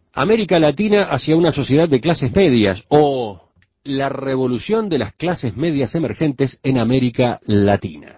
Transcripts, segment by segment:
América Latina hacia una sociedad de clases medias o la revolución de las clases medias emergentes en América Latina.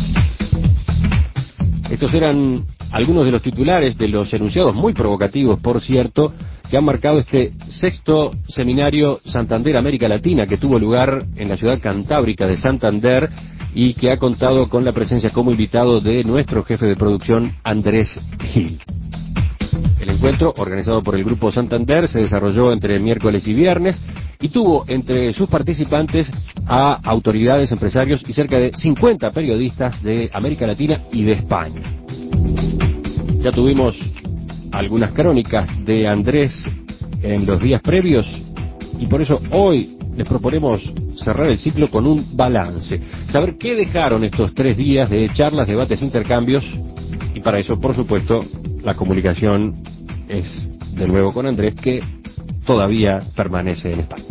Estos eran algunos de los titulares de los enunciados muy provocativos, por cierto, que han marcado este sexto seminario Santander América Latina que tuvo lugar en la ciudad cantábrica de Santander y que ha contado con la presencia como invitado de nuestro jefe de producción, Andrés Gil. El encuentro, organizado por el Grupo Santander, se desarrolló entre miércoles y viernes y tuvo entre sus participantes a autoridades, empresarios y cerca de 50 periodistas de América Latina y de España. Ya tuvimos algunas crónicas de Andrés en los días previos y por eso hoy les proponemos cerrar el ciclo con un balance, saber qué dejaron estos 3 días de charlas, debates, intercambios, y para eso, por supuesto, la comunicación es de nuevo con Andrés, que todavía permanece en España.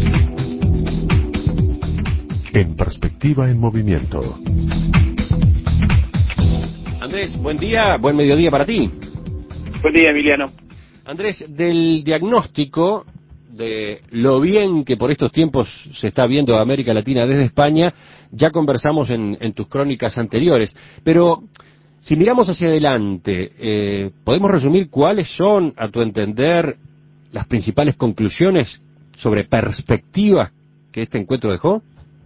En Perspectiva en Movimiento. Andrés, buen día, buen mediodía para ti. Buen día, Emiliano. Andrés, del diagnóstico de lo bien que por estos tiempos se está viendo América Latina desde España, ya conversamos en tus crónicas anteriores, pero si miramos hacia adelante, ¿podemos resumir cuáles son, a tu entender, las principales conclusiones sobre perspectivas que este encuentro dejó?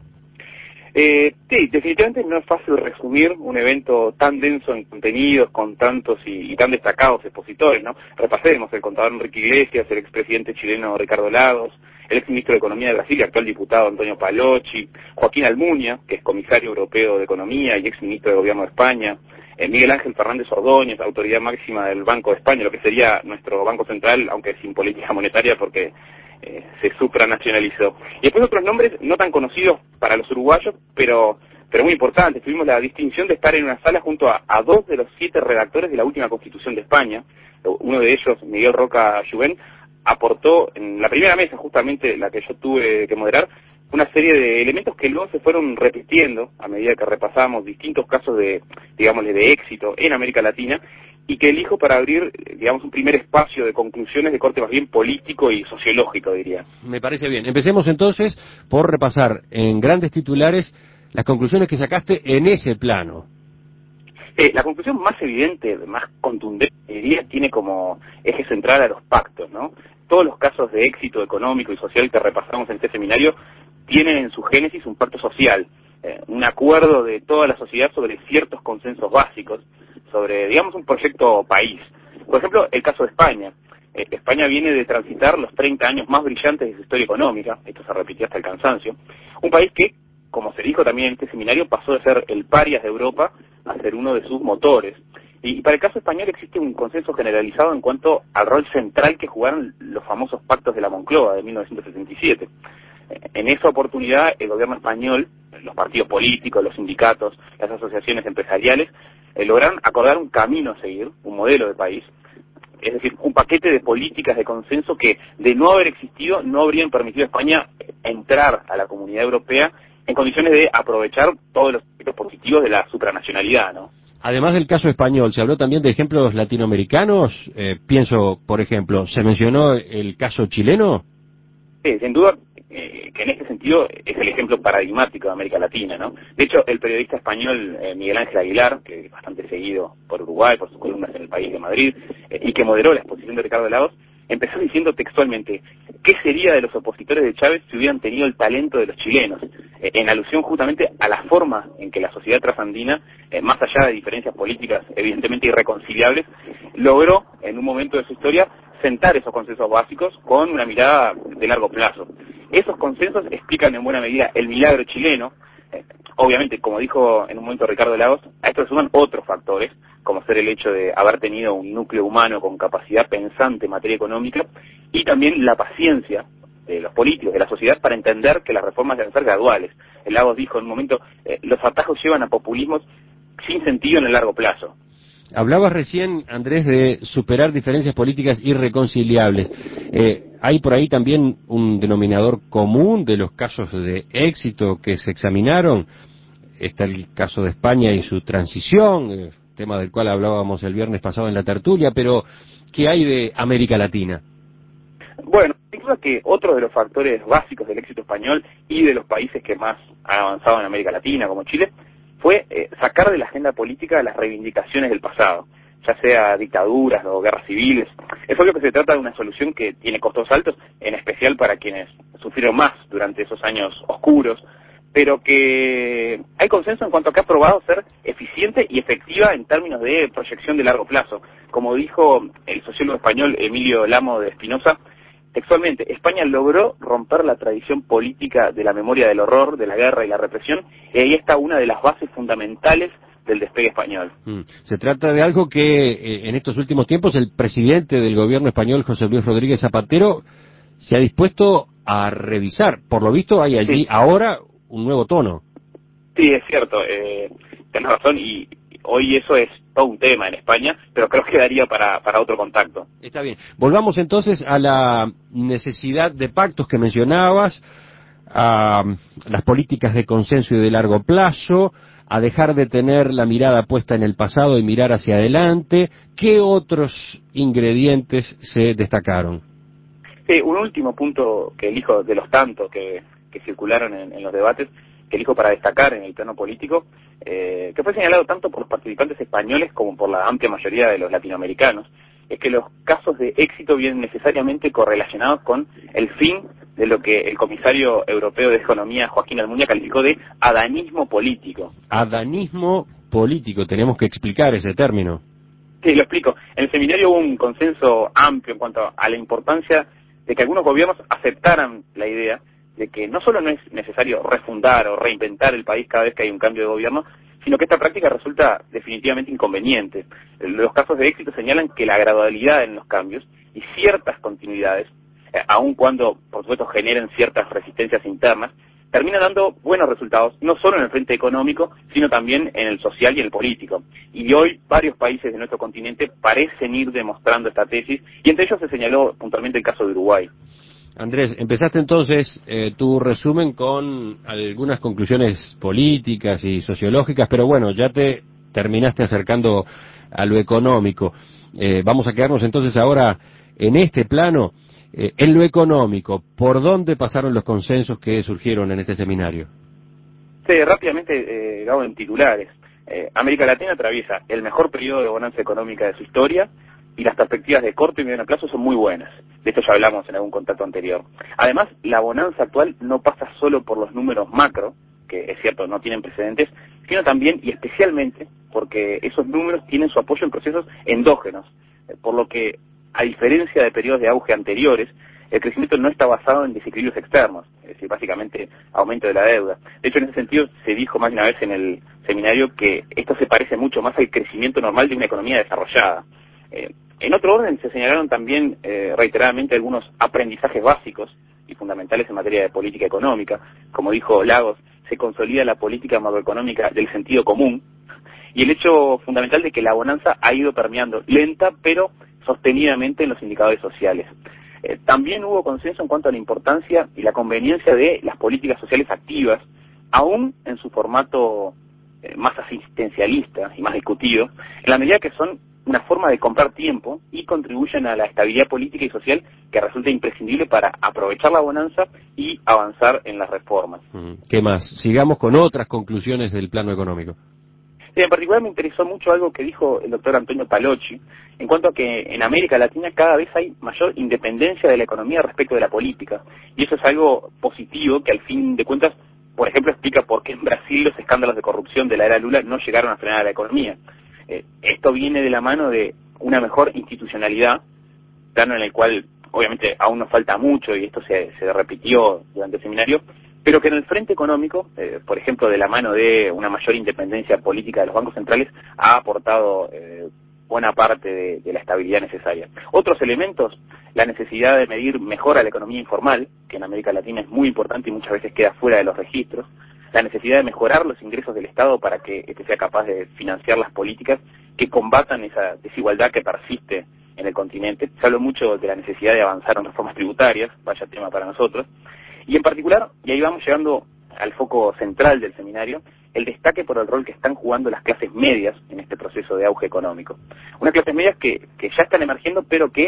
Sí, definitivamente no es fácil resumir un evento tan denso en contenidos, con tantos y tan destacados expositores, ¿no? Repasemos: el contador Enrique Iglesias, el expresidente chileno Ricardo Lagos, el exministro de Economía de Brasil y actual diputado Antonio Palocci, Joaquín Almunia, que es comisario europeo de Economía y exministro de Gobierno de España, Miguel Ángel Fernández Ordóñez, autoridad máxima del Banco de España, lo que sería nuestro Banco Central, aunque sin política monetaria porque se supranacionalizó. Y después otros nombres no tan conocidos para los uruguayos, pero muy importantes. Tuvimos la distinción de estar en una sala junto a 2 de los 7 redactores de la última Constitución de España. Uno de ellos, Miguel Roca Juvén, aportó en la primera mesa, justamente la que yo tuve que moderar, una serie de elementos que luego se fueron repitiendo a medida que repasábamos distintos casos de, digámosle, de éxito en América Latina, y que elijo para abrir, digamos, un primer espacio de conclusiones de corte más bien político y sociológico, diría. Me parece bien. Empecemos entonces por repasar en grandes titulares las conclusiones que sacaste en ese plano. La conclusión más evidente, más contundente, diría, tiene como eje central a los pactos, ¿no? Todos los casos de éxito económico y social que repasamos en este seminario tienen en su génesis un pacto social, un acuerdo de toda la sociedad sobre ciertos consensos básicos, sobre, digamos, un proyecto país. Por ejemplo, el caso de España. España viene de transitar los 30 años más brillantes de su historia económica, esto se repitió hasta el cansancio, un país que, como se dijo también en este seminario, pasó de ser el parias de Europa a ser uno de sus motores. Y para el caso español existe un consenso generalizado en cuanto al rol central que jugaron los famosos pactos de la Moncloa de 1977. En esa oportunidad, el gobierno español, los partidos políticos, los sindicatos, las asociaciones empresariales, lograron acordar un camino a seguir, un modelo de país, es decir, un paquete de políticas de consenso que, de no haber existido, no habrían permitido a España entrar a la Comunidad Europea en condiciones de aprovechar todos los efectos positivos de la supranacionalidad, ¿no? Además del caso español, ¿se habló también de ejemplos latinoamericanos? Pienso, por ejemplo, ¿se mencionó el caso chileno? Sí, sin duda que en este sentido es el ejemplo paradigmático de América Latina, ¿no? De hecho, el periodista español Miguel Ángel Aguilar, que es bastante seguido por Uruguay, por sus columnas en El País de Madrid, y que moderó la exposición de Ricardo Lagos, empezó diciendo textualmente: ¿qué sería de los opositores de Chávez si hubieran tenido el talento de los chilenos? En alusión justamente a la forma en que la sociedad trasandina, más allá de diferencias políticas evidentemente irreconciliables, logró en un momento de su historia sentar esos consensos básicos con una mirada de largo plazo. Esos consensos explican en buena medida el milagro chileno. Obviamente, como dijo en un momento Ricardo Lagos, a esto se suman otros factores, como ser el hecho de haber tenido un núcleo humano con capacidad pensante en materia económica, y también la paciencia de los políticos, de la sociedad, para entender que las reformas deben ser graduales. Lagos dijo en un momento, los atajos llevan a populismos sin sentido en el largo plazo. Hablabas recién, Andrés, de superar diferencias políticas irreconciliables. ¿Hay por ahí también un denominador común de los casos de éxito que se examinaron? Está el caso de España y su transición, tema del cual hablábamos el viernes pasado en la tertulia, pero ¿qué hay de América Latina? Bueno, sin duda que otro de los factores básicos del éxito español y de los países que más han avanzado en América Latina, como Chile, fue sacar de la agenda política las reivindicaciones del pasado, ya sea dictaduras o guerras civiles. Es obvio que se trata de una solución que tiene costos altos, en especial para quienes sufrieron más durante esos años oscuros, pero que hay consenso en cuanto a que ha probado ser eficiente y efectiva en términos de proyección de largo plazo. Como dijo el sociólogo español Emilio Lamo de Espinosa, textualmente, España logró romper la tradición política de la memoria del horror, de la guerra y la represión, y ahí está una de las bases fundamentales del despegue español. Se trata de algo que en estos últimos tiempos el presidente del gobierno español, José Luis Rodríguez Zapatero, se ha dispuesto a revisar. Por lo visto hay allí ahora un nuevo tono. Sí, es cierto, tenés razón, y hoy eso es todo un tema en España, pero creo que daría para otro contacto. Está bien. Volvamos entonces a la necesidad de pactos que mencionabas, a las políticas de consenso y de largo plazo, a dejar de tener la mirada puesta en el pasado y mirar hacia adelante. ¿Qué otros ingredientes se destacaron? Sí, un último punto que elijo de los tantos que circularon en los debates, que elijo para destacar en el plano político, que fue señalado tanto por los participantes españoles como por la amplia mayoría de los latinoamericanos, es que los casos de éxito vienen necesariamente correlacionados con el fin de lo que el comisario europeo de Economía, Joaquín Almunia, calificó de adanismo político. Adanismo político, tenemos que explicar ese término. Sí, lo explico. En el seminario hubo un consenso amplio en cuanto a la importancia de que algunos gobiernos aceptaran la idea de que no solo no es necesario refundar o reinventar el país cada vez que hay un cambio de gobierno, sino que esta práctica resulta definitivamente inconveniente. Los casos de éxito señalan que la gradualidad en los cambios y ciertas continuidades, aun cuando, por supuesto, generen ciertas resistencias internas, termina dando buenos resultados, no solo en el frente económico, sino también en el social y el político. Y hoy varios países de nuestro continente parecen ir demostrando esta tesis, y entre ellos se señaló puntualmente el caso de Uruguay. Andrés, empezaste entonces tu resumen con algunas conclusiones políticas y sociológicas, pero bueno, ya te terminaste acercando a lo económico. Vamos a quedarnos entonces ahora en este plano. En lo económico, ¿por dónde pasaron los consensos que surgieron en este seminario? Sí, rápidamente, Gabo, en titulares. América Latina atraviesa el mejor periodo de bonanza económica de su historia y las perspectivas de corto y mediano plazo son muy buenas. De esto ya hablamos en algún contacto anterior. Además, la bonanza actual no pasa solo por los números macro, que es cierto, no tienen precedentes, sino también y especialmente porque esos números tienen su apoyo en procesos endógenos, por lo que, a diferencia de periodos de auge anteriores, el crecimiento no está basado en desequilibrios externos, es decir, básicamente aumento de la deuda. De hecho, en ese sentido, se dijo más de una vez en el seminario que esto se parece mucho más al crecimiento normal de una economía desarrollada. En otro orden, se señalaron también reiteradamente algunos aprendizajes básicos y fundamentales en materia de política económica. Como dijo Lagos, se consolida la política macroeconómica del sentido común y el hecho fundamental de que la bonanza ha ido permeando lenta pero sostenidamente en los indicadores sociales. También hubo consenso en cuanto a la importancia y la conveniencia de las políticas sociales activas, aún en su formato más asistencialista y más discutido, en la medida que son una forma de comprar tiempo y contribuyen a la estabilidad política y social que resulta imprescindible para aprovechar la bonanza y avanzar en las reformas. ¿Qué más? Sigamos con otras conclusiones del plano económico. En particular me interesó mucho algo que dijo el doctor Antonio Palocci, en cuanto a que en América Latina cada vez hay mayor independencia de la economía respecto de la política, y eso es algo positivo que al fin de cuentas, por ejemplo, explica por qué en Brasil los escándalos de corrupción de la era Lula no llegaron a frenar a la economía. Esto viene de la mano de una mejor institucionalidad, plano en el cual obviamente aún nos falta mucho y esto se repitió durante el seminario, pero que en el frente económico, por ejemplo, de la mano de una mayor independencia política de los bancos centrales, ha aportado buena parte de la estabilidad necesaria. Otros elementos, la necesidad de medir mejor a la economía informal, que en América Latina es muy importante y muchas veces queda fuera de los registros, la necesidad de mejorar los ingresos del Estado para que este sea capaz de financiar las políticas que combatan esa desigualdad que persiste en el continente. Se habló mucho de la necesidad de avanzar en reformas tributarias, vaya tema para nosotros, y en particular, y ahí vamos llegando al foco central del seminario, el destaque por el rol que están jugando las clases medias en este proceso de auge económico. Unas clases medias que ya están emergiendo, pero que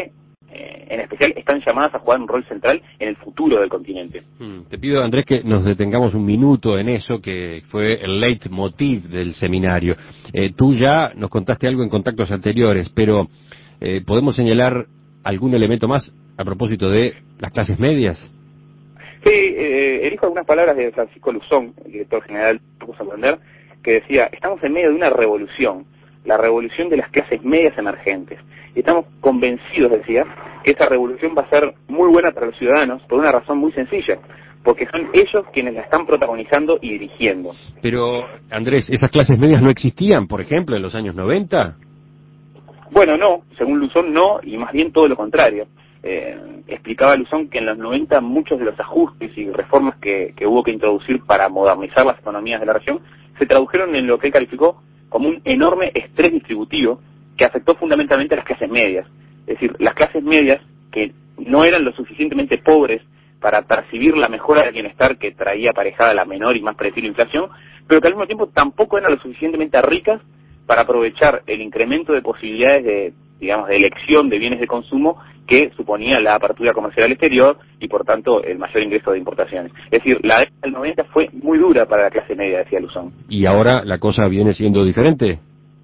en especial, están llamadas a jugar un rol central en el futuro del continente. Te pido, Andrés, que nos detengamos un minuto en eso, que fue el leitmotiv del seminario. Tú ya nos contaste algo en contactos anteriores, pero ¿podemos señalar algún elemento más a propósito de las clases medias? Sí, elijo algunas palabras de Francisco Luzón, el director general de Banco Santander, que decía: estamos en medio de una revolución, la revolución de las clases medias emergentes. Y estamos convencidos, decía, que esa revolución va a ser muy buena para los ciudadanos por una razón muy sencilla, porque son ellos quienes la están protagonizando y dirigiendo. Pero, Andrés, ¿esas clases medias no existían, por ejemplo, en los años 90? Bueno, no, según Luzón no, y más bien todo lo contrario. Explicaba Luzón que en los 90 muchos de los ajustes y reformas que hubo que introducir para modernizar las economías de la región se tradujeron en lo que él calificó como un enorme estrés distributivo que afectó fundamentalmente a las clases medias. Es decir, las clases medias, que no eran lo suficientemente pobres para percibir la mejora del bienestar que traía aparejada la menor y más predecible inflación, pero que al mismo tiempo tampoco eran lo suficientemente ricas para aprovechar el incremento de posibilidades de, digamos, de elección de bienes de consumo que suponía la apertura comercial al exterior y, por tanto, el mayor ingreso de importaciones. Es decir, la década del 90 fue muy dura para la clase media, decía Luzón. ¿Y ahora la cosa viene siendo diferente?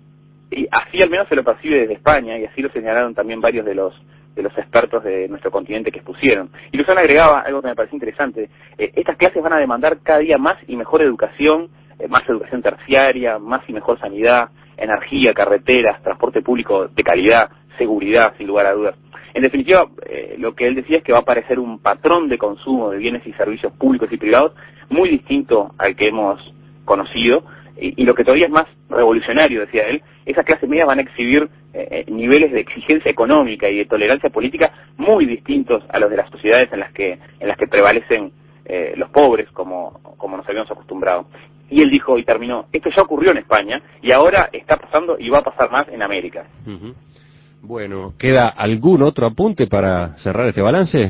Y así al menos se lo percibe desde España, y así lo señalaron también varios de los expertos de nuestro continente que expusieron. Y Luzón agregaba algo que me pareció interesante: estas clases van a demandar cada día más y mejor educación, más educación terciaria, más y mejor sanidad, energía, carreteras, transporte público de calidad, seguridad, sin lugar a dudas. En definitiva, lo que él decía es que va a aparecer un patrón de consumo de bienes y servicios públicos y privados muy distinto al que hemos conocido, y lo que todavía es más revolucionario, decía él: esas clases medias van a exhibir niveles de exigencia económica y de tolerancia política muy distintos a los de las sociedades en las que prevalecen los pobres, como nos habíamos acostumbrado. Y él dijo y terminó: esto ya ocurrió en España y ahora está pasando y va a pasar más en América. Uh-huh. Bueno, ¿queda algún otro apunte para cerrar este balance?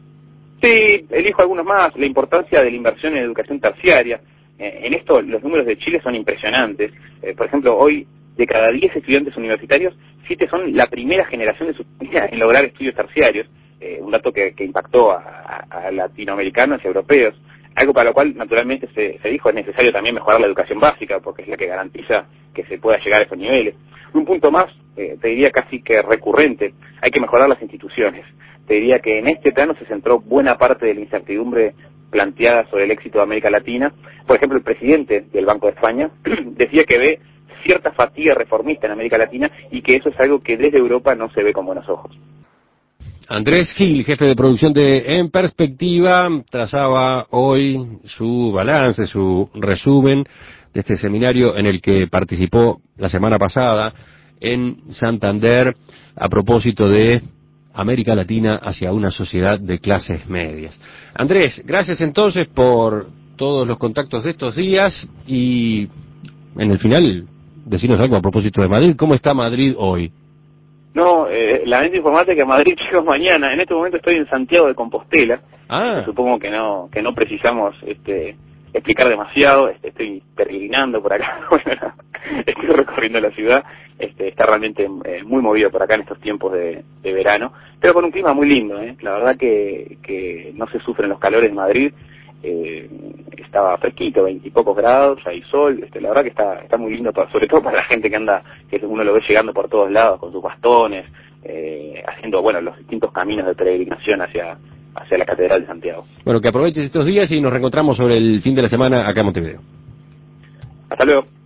Sí, elijo algunos más. La importancia de la inversión en educación terciaria. En esto los números de Chile son impresionantes. Por ejemplo, hoy de cada 10 estudiantes universitarios, 7 son la primera generación de su familia en lograr estudios terciarios. Un dato que impactó a latinoamericanos y europeos. Algo para lo cual, naturalmente, se dijo: es necesario también mejorar la educación básica, porque es la que garantiza que se pueda llegar a esos niveles. Un punto más, te diría casi que recurrente: hay que mejorar las instituciones. Te diría que en este plano se centró buena parte de la incertidumbre planteada sobre el éxito de América Latina. Por ejemplo, el presidente del Banco de España decía que ve cierta fatiga reformista en América Latina y que eso es algo que desde Europa no se ve con buenos ojos. Andrés Gil, jefe de producción de En Perspectiva, trazaba hoy su balance, su resumen de este seminario en el que participó la semana pasada en Santander a propósito de América Latina hacia una sociedad de clases medias. Andrés, gracias entonces por todos los contactos de estos días y en el final, decinos algo a propósito de Madrid. ¿Cómo está Madrid hoy? No, lamento informarte que a Madrid llego mañana. En este momento estoy en Santiago de Compostela. Supongo que no precisamos explicar demasiado. Estoy peregrinando por acá. Bueno, estoy recorriendo la ciudad. Está realmente muy movido por acá en estos tiempos de verano, pero con un clima muy lindo. La verdad que no se sufren los calores de Madrid. Estaba fresquito, 20 y pocos grados, hay sol. La verdad que está muy lindo, sobre todo para la gente que uno lo ve llegando por todos lados con sus bastones, haciendo los distintos caminos de peregrinación hacia la Catedral de Santiago. Bueno, que aproveches estos días y nos reencontramos sobre el fin de la semana acá en Montevideo. Hasta luego.